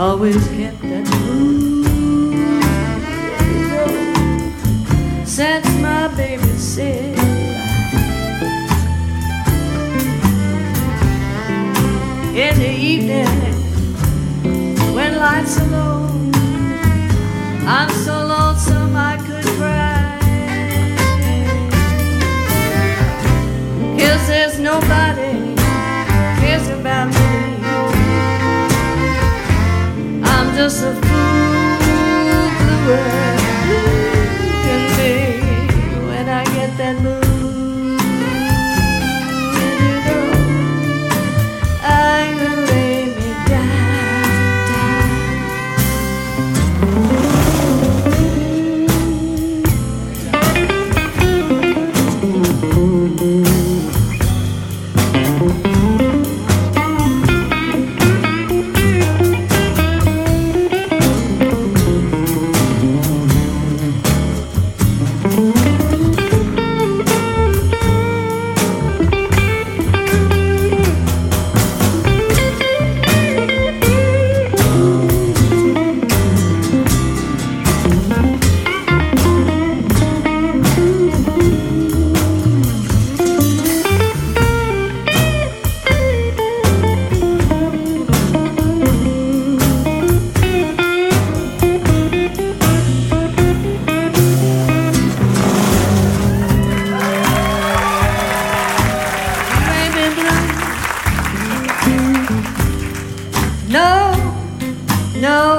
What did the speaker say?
always kept that groove. Since my baby said in the evening when lights are low, I'm so lonesome I could cry, 'cause there's nobody cares about me. I'm just a fool bluer can be when I get that mood. I'm gonna lay me down. No,